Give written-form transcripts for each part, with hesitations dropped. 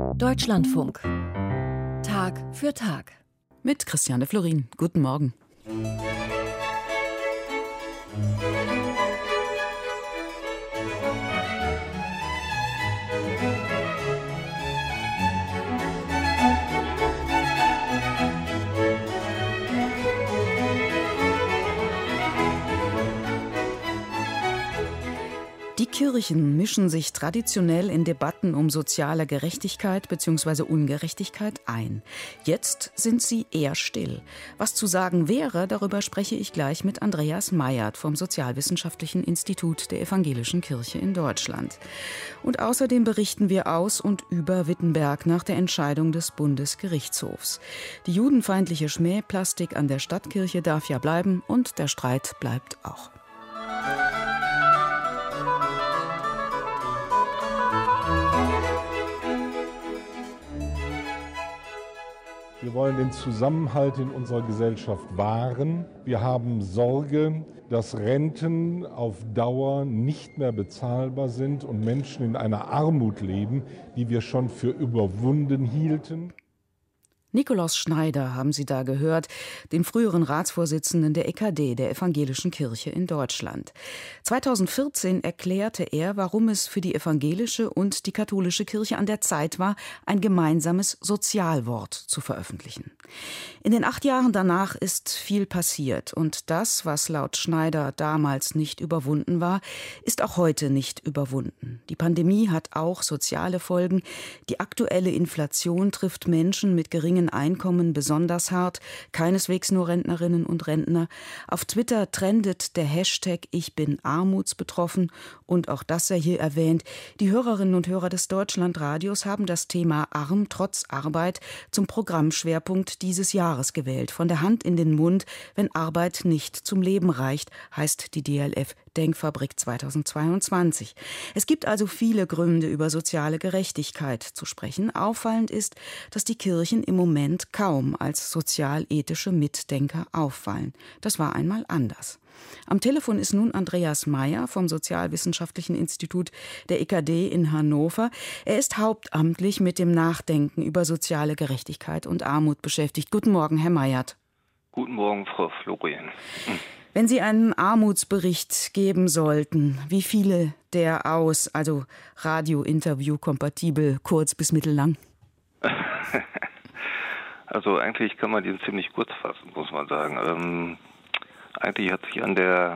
Deutschlandfunk. Tag für Tag. Mit Christiane Florin. Guten Morgen. Die Kirchen mischen sich traditionell in Debatten um soziale Gerechtigkeit bzw. Ungerechtigkeit ein. Jetzt sind sie eher still. Was zu sagen wäre, darüber spreche ich gleich mit Andreas Meyert vom Sozialwissenschaftlichen Institut der Evangelischen Kirche in Deutschland. Und außerdem berichten wir aus und über Wittenberg nach der Entscheidung des Bundesgerichtshofs. Die judenfeindliche Schmähplastik an der Stadtkirche darf ja bleiben und der Streit bleibt auch. Wir wollen den Zusammenhalt in unserer Gesellschaft wahren. Wir haben Sorge, dass Renten auf Dauer nicht mehr bezahlbar sind und Menschen in einer Armut leben, die wir schon für überwunden hielten. Nikolaus Schneider haben Sie da gehört, den früheren Ratsvorsitzenden der EKD, der Evangelischen Kirche in Deutschland. 2014 erklärte er, warum es für die evangelische und die katholische Kirche an der Zeit war, ein gemeinsames Sozialwort zu veröffentlichen. In den 8 Jahren danach ist viel passiert und das, was laut Schneider damals nicht überwunden war, ist auch heute nicht überwunden. Die Pandemie hat auch soziale Folgen. Die aktuelle Inflation trifft Menschen mit geringen Einkommen besonders hart, keineswegs nur Rentnerinnen und Rentner. Auf Twitter trendet der Hashtag #Ich bin armutsbetroffen und auch das sei hier erwähnt. Die Hörerinnen und Hörer des Deutschlandradios haben das Thema Arm trotz Arbeit zum Programmschwerpunkt dieses Jahres gewählt. Von der Hand in den Mund, wenn Arbeit nicht zum Leben reicht, heißt die DLF Denkfabrik 2022. Es gibt also viele Gründe, über soziale Gerechtigkeit zu sprechen. Auffallend ist, dass die Kirchen im Moment kaum als sozialethische Mitdenker auffallen. Das war einmal anders. Am Telefon ist nun Andreas Meyert vom Sozialwissenschaftlichen Institut der EKD in Hannover. Er ist hauptamtlich mit dem Nachdenken über soziale Gerechtigkeit und Armut beschäftigt. Guten Morgen, Herr Meyert. Guten Morgen, Frau Florian. Wenn Sie einen Armutsbericht geben sollten, wie viele der aus, also Radio-Interview kompatibel, kurz bis mittellang? Also eigentlich kann man den ziemlich kurz fassen, muss man sagen. Eigentlich hat sich an der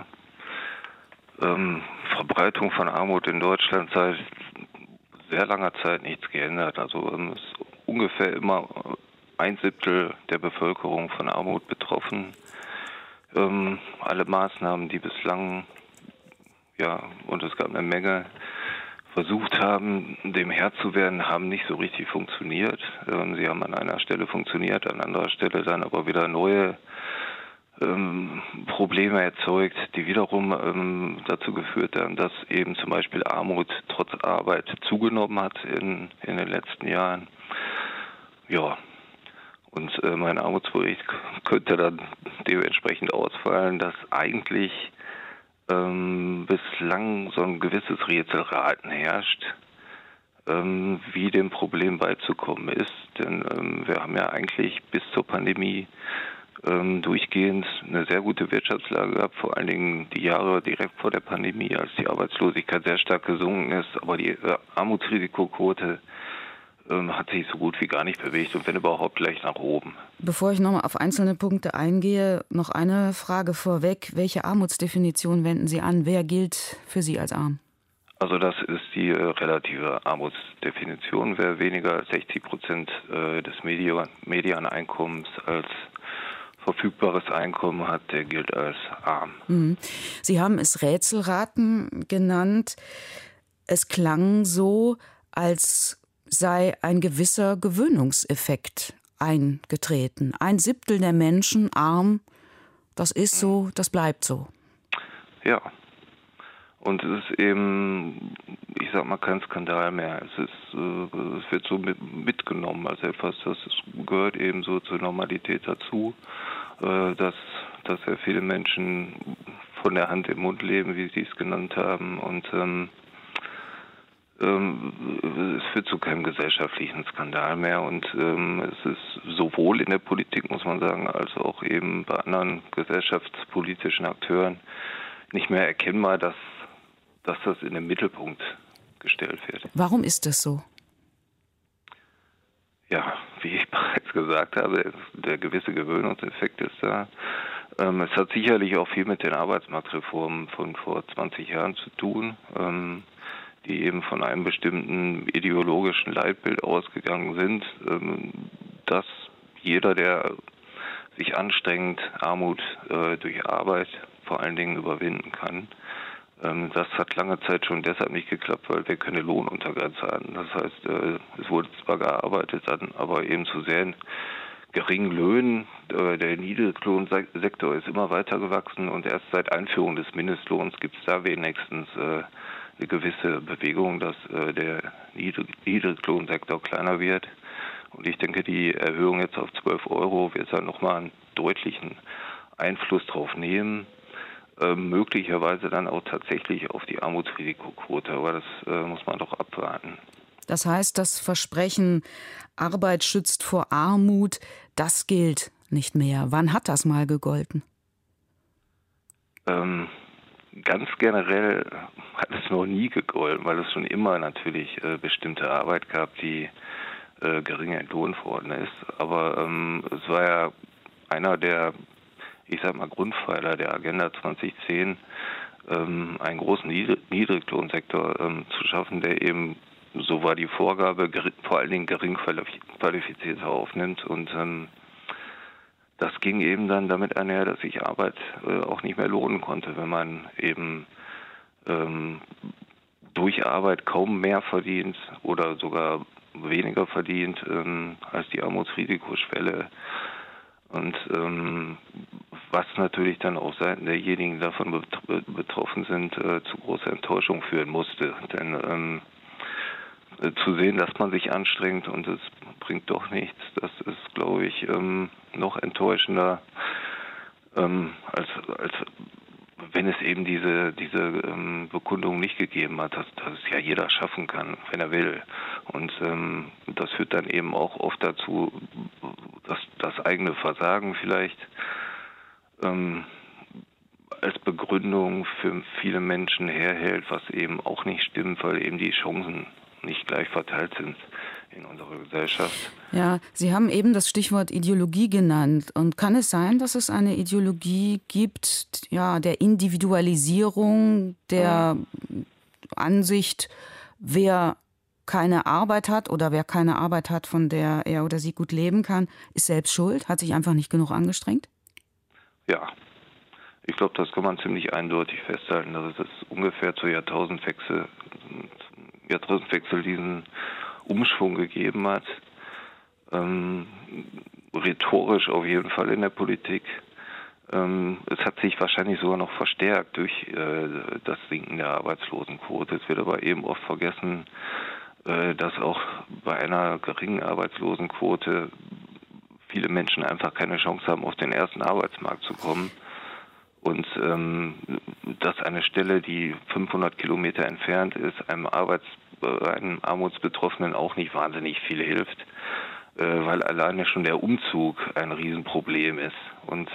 Verbreitung von Armut in Deutschland seit sehr langer Zeit nichts geändert. Also es ist ungefähr immer 1/7 der Bevölkerung von Armut betroffen. Alle Maßnahmen, die bislang, und es gab eine Menge, versucht haben, dem Herr zu werden, haben nicht so richtig funktioniert. Sie haben an einer Stelle funktioniert, an anderer Stelle dann aber wieder neue Probleme erzeugt, die wiederum dazu geführt haben, dass eben zum Beispiel Armut trotz Arbeit zugenommen hat in den letzten Jahren. Ja, und mein Armutsbericht könnte dann dementsprechend ausfallen, dass eigentlich bislang so ein gewisses Rätselraten herrscht, wie dem Problem beizukommen ist. Denn wir haben ja eigentlich bis zur Pandemie durchgehend eine sehr gute Wirtschaftslage gehabt, vor allen Dingen die Jahre direkt vor der Pandemie, als die Arbeitslosigkeit sehr stark gesunken ist, aber die Armutsrisikoquote hat sich so gut wie gar nicht bewegt und wenn überhaupt gleich nach oben. Bevor ich nochmal auf einzelne Punkte eingehe, noch eine Frage vorweg. Welche Armutsdefinition wenden Sie an? Wer gilt für Sie als arm? Also das ist die relative Armutsdefinition. Wer weniger als 60% des Medianeinkommens als verfügbares Einkommen hat, der gilt als arm. Sie haben es Rätselraten genannt. Es klang so, als sei ein gewisser Gewöhnungseffekt eingetreten. 1/7 der Menschen arm, das ist so, das bleibt so. Ja. Und es ist eben, ich sag mal, kein Skandal mehr. Es wird so mitgenommen als etwas, das gehört eben so zur Normalität dazu, dass sehr viele Menschen von der Hand im Mund leben, wie Sie es genannt haben. Und Es führt zu keinem gesellschaftlichen Skandal mehr und es ist sowohl in der Politik, muss man sagen, als auch eben bei anderen gesellschaftspolitischen Akteuren nicht mehr erkennbar, dass das in den Mittelpunkt gestellt wird. Warum ist das so? Ja, wie ich bereits gesagt habe, der gewisse Gewöhnungseffekt ist da. Es hat sicherlich auch viel mit den Arbeitsmarktreformen von vor 20 Jahren zu tun, die eben von einem bestimmten ideologischen Leitbild ausgegangen sind, dass jeder, der sich anstrengt, Armut durch Arbeit vor allen Dingen überwinden kann. Das hat lange Zeit schon deshalb nicht geklappt, weil wir keine Lohnuntergrenze hatten. Das heißt, es wurde zwar gearbeitet, aber eben zu sehr geringen Löhnen. Der Niedriglohnsektor ist immer weiter gewachsen und erst seit Einführung des Mindestlohns gibt es da wenigstens eine gewisse Bewegung, dass der Niedriglohnsektor kleiner wird. Und ich denke, die Erhöhung jetzt auf 12 Euro wird dann nochmal einen deutlichen Einfluss drauf nehmen. Möglicherweise dann auch tatsächlich auf die Armutsrisikoquote, aber das muss man doch abwarten. Das heißt, das Versprechen, Arbeit schützt vor Armut, das gilt nicht mehr. Wann hat das mal gegolten? Ganz generell hat es noch nie gegolten, weil es schon immer natürlich bestimmte Arbeit gab, die gering entlohnt worden ist. Aber es war ja einer der, ich sag mal, Grundpfeiler der Agenda 2010, einen großen Niedriglohnsektor zu schaffen, der eben, so war die Vorgabe, vor allen Dingen gering qualifizierte aufnimmt. Und das ging eben dann damit einher, dass sich Arbeit auch nicht mehr lohnen konnte, wenn man eben durch Arbeit kaum mehr verdient oder sogar weniger verdient als die Armutsrisikoschwelle. Und was natürlich dann auch Seiten derjenigen, die davon betroffen sind, zu großer Enttäuschung führen musste. Denn zu sehen, dass man sich anstrengt und es bringt doch nichts, das ist, glaube ich, noch enttäuschender, als wenn es eben diese Bekundung nicht gegeben hat, dass es ja jeder schaffen kann, wenn er will. Und das führt dann eben auch oft dazu, dass das eigene Versagen vielleicht als Begründung für viele Menschen herhält, was eben auch nicht stimmt, weil eben die Chancen nicht gleich verteilt sind in unserer Gesellschaft. Ja, Sie haben eben das Stichwort Ideologie genannt. Und kann es sein, dass es eine Ideologie gibt, ja, der Individualisierung, der Ansicht, wer keine Arbeit hat oder wer keine Arbeit hat, von der er oder sie gut leben kann, ist selbst schuld, hat sich einfach nicht genug angestrengt? Ja, ich glaube, das kann man ziemlich eindeutig festhalten, dass es ungefähr zur Jahrtausendwechsel diesen Umschwung gegeben hat. Rhetorisch auf jeden Fall in der Politik. Es hat sich wahrscheinlich sogar noch verstärkt durch das Sinken der Arbeitslosenquote. Es wird aber eben oft vergessen, dass auch bei einer geringen Arbeitslosenquote viele Menschen einfach keine Chance haben, auf den ersten Arbeitsmarkt zu kommen. Und dass eine Stelle, die 500 Kilometer entfernt ist, einem Armutsbetroffenen auch nicht wahnsinnig viel hilft, weil alleine schon der Umzug ein Riesenproblem ist. Und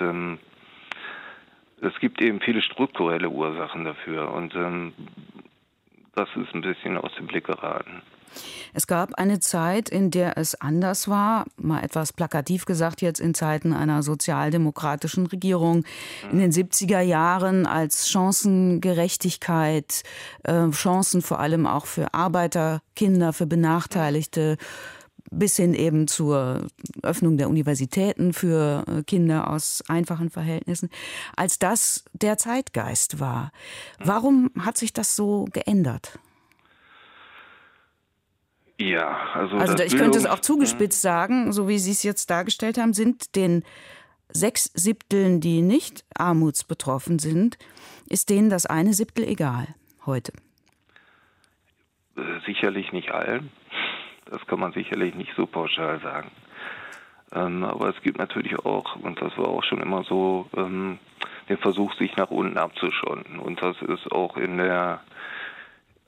es gibt eben viele strukturelle Ursachen dafür. Und das ist ein bisschen aus dem Blick geraten. Es gab eine Zeit, in der es anders war, mal etwas plakativ gesagt jetzt in Zeiten einer sozialdemokratischen Regierung, in den 70er Jahren, als Chancengerechtigkeit, Chancen vor allem auch für Arbeiterkinder, für Benachteiligte, bis hin eben zur Öffnung der Universitäten für Kinder aus einfachen Verhältnissen, als das der Zeitgeist war. Warum hat sich das so geändert? Ja, also ich könnte es auch zugespitzt sagen, so wie Sie es jetzt dargestellt haben, sind den 6/7, die nicht armutsbetroffen sind, ist denen das 1/7 egal heute? Sicherlich nicht allen. Das kann man sicherlich nicht so pauschal sagen. Aber es gibt natürlich auch, und das war auch schon immer so, den Versuch, sich nach unten abzuschotten. Und das ist auch in der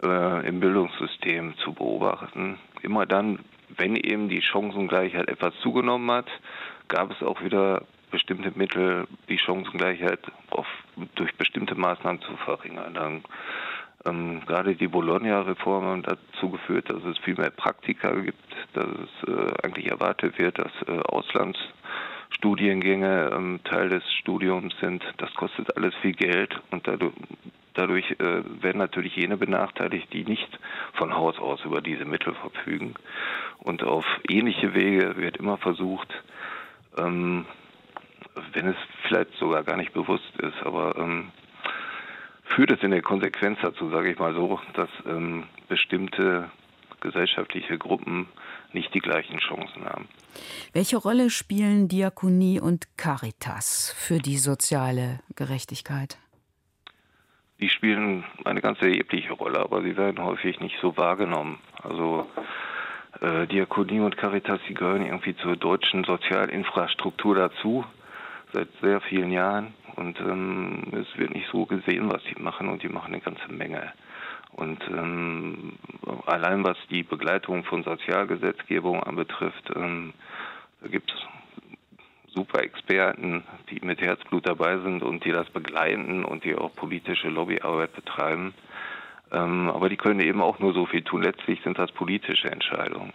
im Bildungssystem zu beobachten. Immer dann, wenn eben die Chancengleichheit etwas zugenommen hat, gab es auch wieder bestimmte Mittel, die Chancengleichheit durch bestimmte Maßnahmen zu verringern. Dann gerade die Bologna-Reform haben dazu geführt, dass es viel mehr Praktika gibt, dass es eigentlich erwartet wird, dass Auslandsstudiengänge Teil des Studiums sind. Das kostet alles viel Geld und dadurch werden natürlich jene benachteiligt, die nicht von Haus aus über diese Mittel verfügen. Und auf ähnliche Wege wird immer versucht, wenn es vielleicht sogar gar nicht bewusst ist, aber führt es in der Konsequenz dazu, sage ich mal so, dass bestimmte gesellschaftliche Gruppen nicht die gleichen Chancen haben. Welche Rolle spielen Diakonie und Caritas für die soziale Gerechtigkeit? Die spielen eine ganz erhebliche Rolle, aber sie werden häufig nicht so wahrgenommen. Also Diakonie und Caritas, die gehören irgendwie zur deutschen Sozialinfrastruktur dazu, seit sehr vielen Jahren. Und es wird nicht so gesehen, was sie machen, und die machen eine ganze Menge. Und allein was die Begleitung von Sozialgesetzgebung anbetrifft, da gibt es super Experten, die mit Herzblut dabei sind und die das begleiten und die auch politische Lobbyarbeit betreiben. Aber die können eben auch nur so viel tun. Letztlich sind das politische Entscheidungen.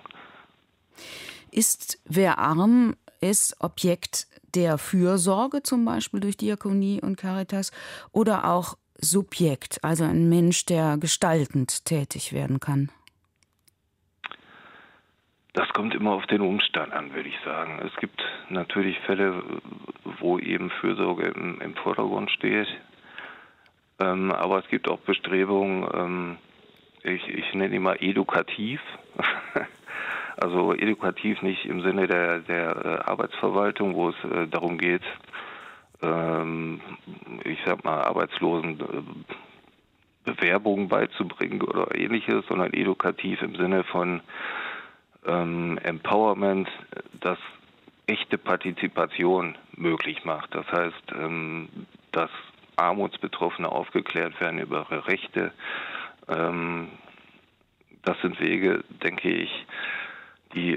Ist wer arm ist, Objekt der Fürsorge, zum Beispiel durch Diakonie und Caritas, oder auch Subjekt, also ein Mensch, der gestaltend tätig werden kann? Das kommt immer auf den Umstand an, würde ich sagen. Es gibt natürlich Fälle, wo eben Fürsorge im Vordergrund steht. Aber es gibt auch Bestrebungen, ich nenne die mal edukativ. Also edukativ nicht im Sinne der Arbeitsverwaltung, wo es darum geht, ich sag mal, Arbeitslosen Bewerbungen beizubringen oder ähnliches, sondern edukativ im Sinne von Empowerment, das echte Partizipation möglich macht. Das heißt, dass Armutsbetroffene aufgeklärt werden über ihre Rechte. Das sind Wege, denke ich, die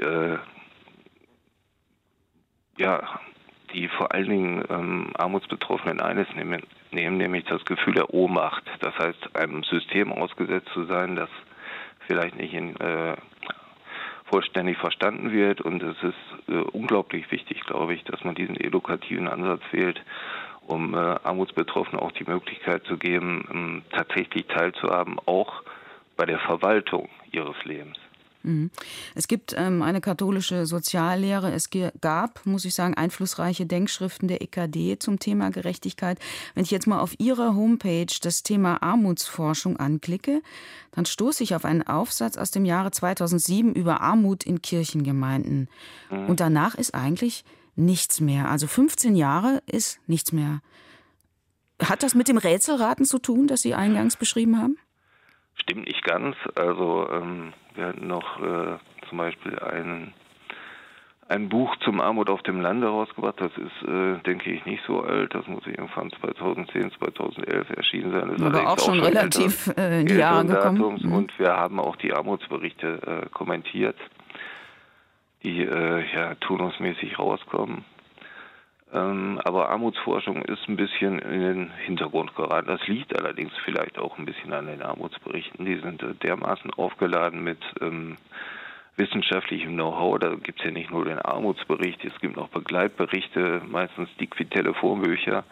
vor allen Dingen Armutsbetroffenen eines nehmen, nämlich das Gefühl der Ohnmacht. Das heißt, einem System ausgesetzt zu sein, das vielleicht nicht vollständig verstanden wird. Und es ist unglaublich wichtig, glaube ich, dass man diesen edukativen Ansatz wählt, um Armutsbetroffenen auch die Möglichkeit zu geben, tatsächlich teilzuhaben, auch bei der Verwaltung ihres Lebens. Es gibt eine katholische Soziallehre. Es gab, muss ich sagen, einflussreiche Denkschriften der EKD zum Thema Gerechtigkeit. Wenn ich jetzt mal auf Ihrer Homepage das Thema Armutsforschung anklicke, dann stoße ich auf einen Aufsatz aus dem Jahre 2007 über Armut in Kirchengemeinden. Und danach ist eigentlich nichts mehr. Also 15 Jahre ist nichts mehr. Hat das mit dem Rätselraten zu tun, das Sie eingangs beschrieben haben? Stimmt nicht ganz. Also wir hatten noch zum Beispiel ein Buch zum Armut auf dem Lande rausgebracht. Das ist, denke ich, nicht so alt. Das muss irgendwann 2010, 2011 erschienen sein. Das ist aber auch schon relativ in die Jahre gekommen. Und wir haben auch die Armutsberichte kommentiert, die turnusmäßig rauskommen. Aber Armutsforschung ist ein bisschen in den Hintergrund geraten. Das liegt allerdings vielleicht auch ein bisschen an den Armutsberichten. Die sind dermaßen aufgeladen mit wissenschaftlichem Know-how. Da gibt es ja nicht nur den Armutsbericht, es gibt noch Begleitberichte, meistens dick wie Telefonbücher.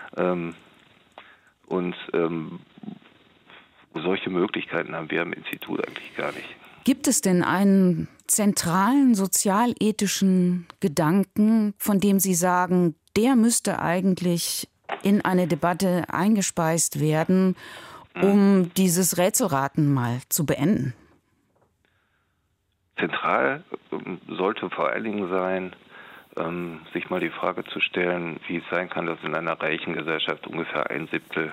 Solche Möglichkeiten haben wir am Institut eigentlich gar nicht. Gibt es denn einen zentralen sozialethischen Gedanken, von dem Sie sagen, der müsste eigentlich in eine Debatte eingespeist werden, um dieses Rätselraten mal zu beenden? Zentral sollte vor allen Dingen sein, sich mal die Frage zu stellen, wie es sein kann, dass in einer reichen Gesellschaft ungefähr 1/7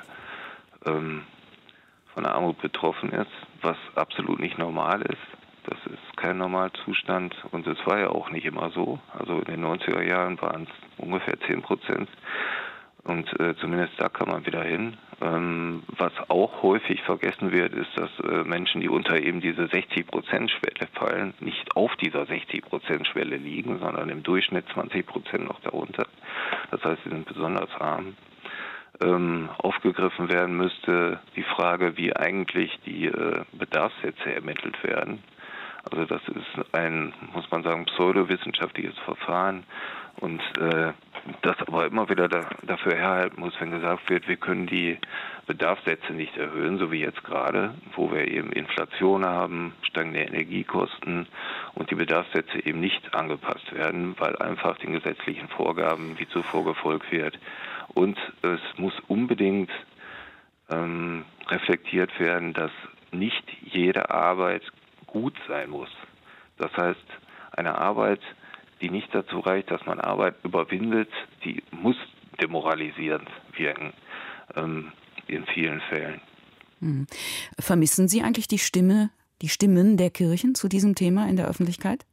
von der Armut betroffen ist, was absolut nicht normal ist. Das ist kein Normalzustand und es war ja auch nicht immer so. Also in den 90er Jahren waren es ungefähr 10%. Und zumindest da kann man wieder hin. Was auch häufig vergessen wird, ist, dass Menschen, die unter eben diese 60%-Schwelle fallen, nicht auf dieser 60%-Schwelle liegen, sondern im Durchschnitt 20% noch darunter. Das heißt, sie sind besonders arm. Aufgegriffen werden müsste die Frage, wie eigentlich die Bedarfssätze ermittelt werden. Also das ist ein, muss man sagen, pseudowissenschaftliches Verfahren und das aber immer wieder dafür herhalten muss, wenn gesagt wird, wir können die Bedarfssätze nicht erhöhen, so wie jetzt gerade, wo wir eben Inflation haben, steigende Energiekosten und die Bedarfssätze eben nicht angepasst werden, weil einfach den gesetzlichen Vorgaben wie zuvor gefolgt wird. Und es muss unbedingt reflektiert werden, dass nicht jede Arbeit gut sein muss. Das heißt, eine Arbeit, die nicht dazu reicht, dass man Arbeit überwindet, die muss demoralisierend wirken, in vielen Fällen. Vermissen Sie eigentlich die Stimmen der Kirchen zu diesem Thema in der Öffentlichkeit?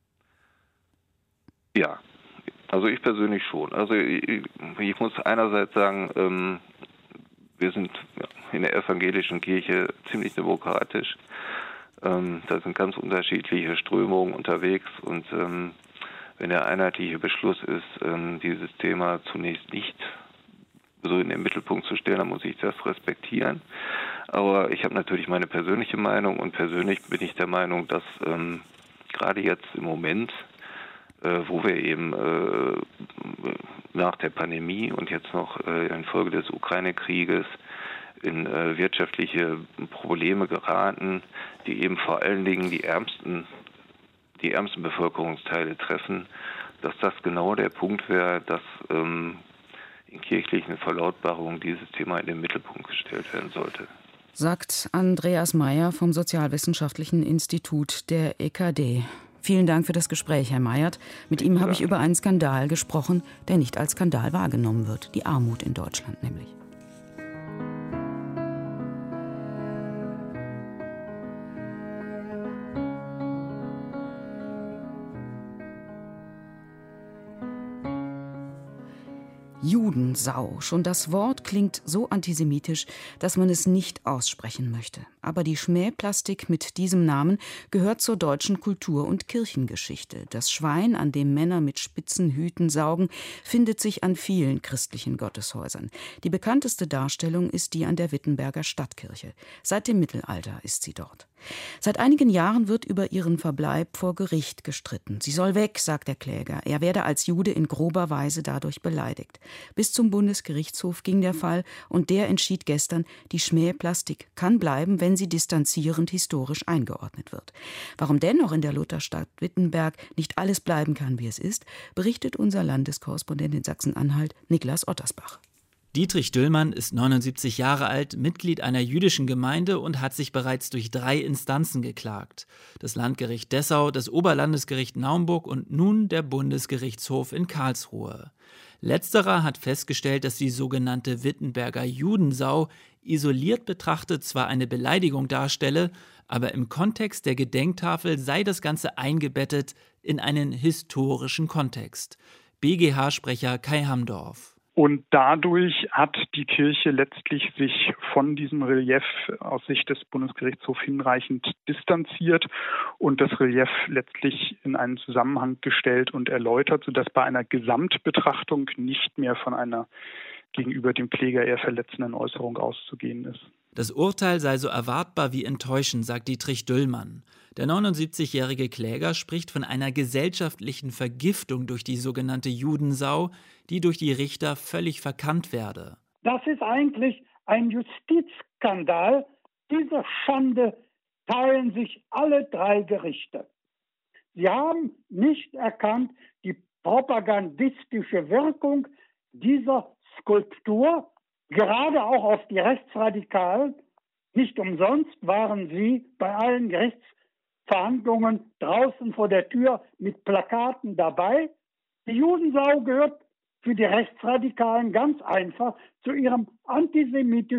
Ja, also ich persönlich schon. Also ich muss einerseits sagen, wir sind in der evangelischen Kirche ziemlich demokratisch. Da sind ganz unterschiedliche Strömungen unterwegs und wenn der einheitliche Beschluss ist, dieses Thema zunächst nicht so in den Mittelpunkt zu stellen, dann muss ich das respektieren. Aber ich habe natürlich meine persönliche Meinung und persönlich bin ich der Meinung, dass gerade jetzt im Moment, wo wir eben nach der Pandemie und jetzt noch infolge des Ukraine-Krieges in wirtschaftliche Probleme geraten, die eben vor allen Dingen die ärmsten Bevölkerungsteile treffen, dass das genau der Punkt wäre, dass in kirchlichen Verlautbarungen dieses Thema in den Mittelpunkt gestellt werden sollte. Sagt Andreas Meyer vom Sozialwissenschaftlichen Institut der EKD. Vielen Dank für das Gespräch, Herr Meyert. Mit ihm habe ich über einen Skandal gesprochen, der nicht als Skandal wahrgenommen wird. Die Armut in Deutschland nämlich. Judensau. Schon das Wort klingt so antisemitisch, dass man es nicht aussprechen möchte. Aber die Schmähplastik mit diesem Namen gehört zur deutschen Kultur- und Kirchengeschichte. Das Schwein, an dem Männer mit spitzen Hüten saugen, findet sich an vielen christlichen Gotteshäusern. Die bekannteste Darstellung ist die an der Wittenberger Stadtkirche. Seit dem Mittelalter ist sie dort. Seit einigen Jahren wird über ihren Verbleib vor Gericht gestritten. Sie soll weg, sagt der Kläger. Er werde als Jude in grober Weise dadurch beleidigt. Bis zum Bundesgerichtshof ging der Fall und der entschied gestern, die Schmähplastik kann bleiben, wenn sie distanzierend historisch eingeordnet wird. Warum dennoch in der Lutherstadt Wittenberg nicht alles bleiben kann, wie es ist, berichtet unser Landeskorrespondent in Sachsen-Anhalt, Niklas Ottersbach. Dietrich Düllmann ist 79 Jahre alt, Mitglied einer jüdischen Gemeinde und hat sich bereits durch 3 Instanzen geklagt. Das Landgericht Dessau, das Oberlandesgericht Naumburg und nun der Bundesgerichtshof in Karlsruhe. Letzterer hat festgestellt, dass die sogenannte Wittenberger Judensau isoliert betrachtet zwar eine Beleidigung darstelle, aber im Kontext der Gedenktafel sei das Ganze eingebettet in einen historischen Kontext. BGH-Sprecher Kai Hamdorf. Und dadurch hat die Kirche letztlich sich von diesem Relief aus Sicht des Bundesgerichtshofs hinreichend distanziert und das Relief letztlich in einen Zusammenhang gestellt und erläutert, sodass bei einer Gesamtbetrachtung nicht mehr von einer gegenüber dem Kläger eher verletzenden Äußerung auszugehen ist. Das Urteil sei so erwartbar wie enttäuschend, sagt Dietrich Düllmann. Der 79-jährige Kläger spricht von einer gesellschaftlichen Vergiftung durch die sogenannte Judensau, die durch die Richter völlig verkannt werde. Das ist eigentlich ein Justizskandal. Diese Schande teilen sich alle 3 Gerichte. Sie haben nicht erkannt die propagandistische Wirkung dieser Skulptur, gerade auch auf die Rechtsradikalen. Nicht umsonst waren sie bei allen Gerichtsverhandlungen draußen vor der Tür mit Plakaten dabei. Die Judensau gehört für die Rechtsradikalen ganz einfach zu ihrem antisemitischen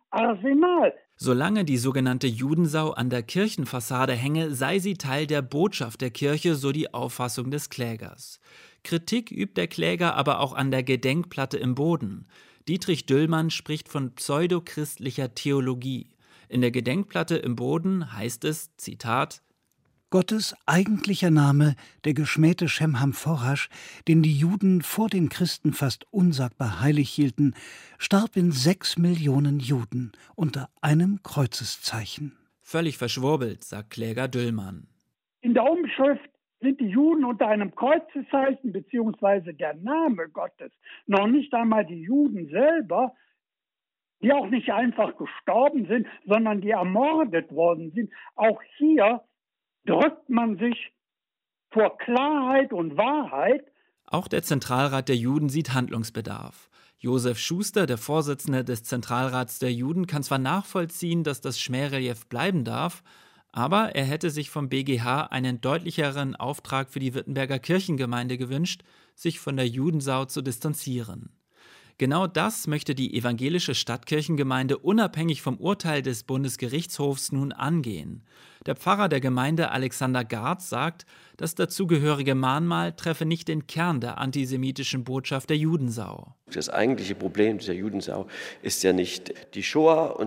Arsenal. Solange die sogenannte Judensau an der Kirchenfassade hänge, sei sie Teil der Botschaft der Kirche, so die Auffassung des Klägers. Kritik übt der Kläger aber auch an der Gedenkplatte im Boden. Dietrich Düllmann spricht von pseudochristlicher Theologie. In der Gedenkplatte im Boden heißt es, Zitat, Gottes eigentlicher Name, der geschmähte Shem Hamforrasch, den die Juden vor den Christen fast unsagbar heilig hielten, starb in 6 Millionen Juden unter einem Kreuzeszeichen. Völlig verschwurbelt, sagt Kläger Düllmann. In der Umschrift sind die Juden unter einem Kreuzeszeichen beziehungsweise der Name Gottes, noch nicht einmal die Juden selber, die auch nicht einfach gestorben sind, sondern die ermordet worden sind. Auch hier drückt man sich vor Klarheit und Wahrheit. Auch der Zentralrat der Juden sieht Handlungsbedarf. Josef Schuster, der Vorsitzende des Zentralrats der Juden, kann zwar nachvollziehen, dass das Schmährelief bleiben darf, aber er hätte sich vom BGH einen deutlicheren Auftrag für die Wittenberger Kirchengemeinde gewünscht, sich von der Judensau zu distanzieren. Genau das möchte die evangelische Stadtkirchengemeinde unabhängig vom Urteil des Bundesgerichtshofs nun angehen. Der Pfarrer der Gemeinde Alexander Garz sagt, das dazugehörige Mahnmal treffe nicht den Kern der antisemitischen Botschaft der Judensau. Das eigentliche Problem der Judensau ist ja nicht die Shoah,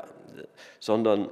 sondern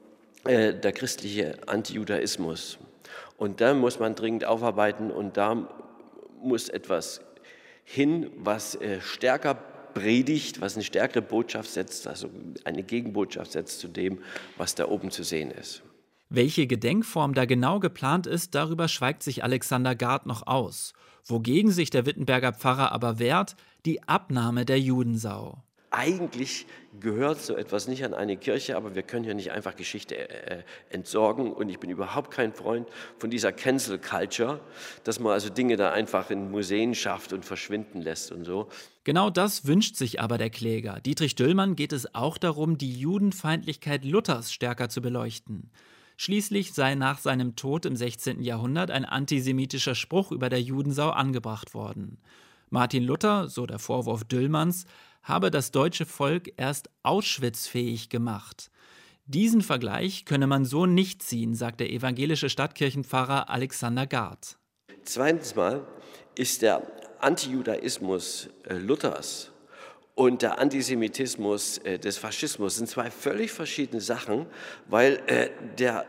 der christliche Antijudaismus. Und da muss man dringend aufarbeiten und da muss etwas hin, was stärker predigt, was eine stärkere Botschaft setzt, also eine Gegenbotschaft setzt zu dem, was da oben zu sehen ist. Welche Gedenkform da genau geplant ist, darüber schweigt sich Alexander Garth noch aus. Wogegen sich der Wittenberger Pfarrer aber wehrt, die Abnahme der Judensau. Eigentlich gehört so etwas nicht an eine Kirche, aber wir können ja nicht einfach Geschichte entsorgen. Und ich bin überhaupt kein Freund von dieser Cancel Culture, dass man also Dinge da einfach in Museen schafft und verschwinden lässt und so. Genau das wünscht sich aber der Kläger. Dietrich Düllmann geht es auch darum, die Judenfeindlichkeit Luthers stärker zu beleuchten. Schließlich sei nach seinem Tod im 16. Jahrhundert ein antisemitischer Spruch über der Judensau angebracht worden. Martin Luther, so der Vorwurf Düllmanns, habe das deutsche Volk erst Auschwitz-fähig gemacht. Diesen Vergleich könne man so nicht ziehen, sagt der evangelische Stadtkirchenpfarrer Alexander Garth. Zweitens mal ist der Antijudaismus Luthers und der Antisemitismus des Faschismus sind zwei völlig verschiedene Sachen, weil der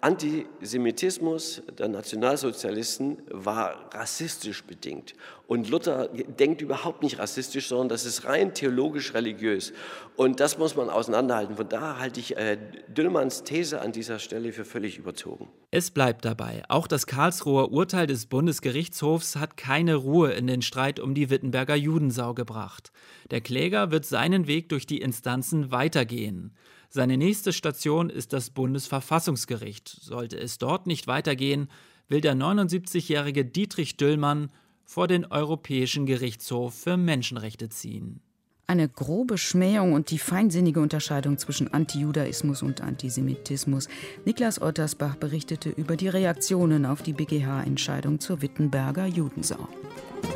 Antisemitismus der Nationalsozialisten war rassistisch bedingt. Und Luther denkt überhaupt nicht rassistisch, sondern das ist rein theologisch-religiös. Und das muss man auseinanderhalten. Von daher halte ich Düllmanns These an dieser Stelle für völlig überzogen. Es bleibt dabei. Auch das Karlsruher Urteil des Bundesgerichtshofs hat keine Ruhe in den Streit um die Wittenberger Judensau gebracht. Der Kläger wird seinen Weg durch die Instanzen weitergehen. Seine nächste Station ist das Bundesverfassungsgericht. Sollte es dort nicht weitergehen, will der 79-jährige Dietrich Düllmann vor den Europäischen Gerichtshof für Menschenrechte ziehen. Eine grobe Schmähung und die feinsinnige Unterscheidung zwischen Antijudaismus und Antisemitismus. Niklas Ottersbach berichtete über die Reaktionen auf die BGH-Entscheidung zur Wittenberger Judensau.